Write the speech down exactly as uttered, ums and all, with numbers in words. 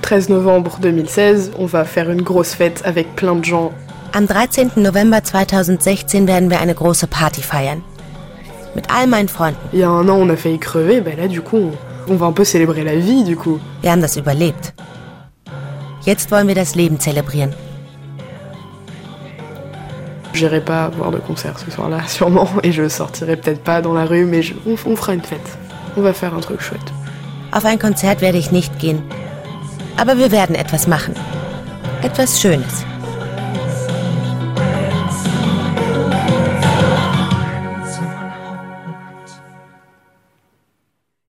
treize novembre zweitausendsechzehn, on va faire une grosse fête avec plein de gens. Am dreizehnten November zweitausendsechzehn werden wir eine große Party feiern. Mit all meinen Freunden. Il y a un an, on a failli crever, ben là, du coup, on, on va un peu célébrer la vie, du coup. Wir haben das überlebt. Jetzt wollen wir das Leben zelebrieren. J'irai pas voir de concert ce soir-là, sûrement, et je sortirai peut-être pas dans la rue, mais je, on, on fera une fête. On va faire un truc chouette. Auf ein Konzert werde ich nicht gehen. Aber wir werden etwas machen. Etwas Schönes.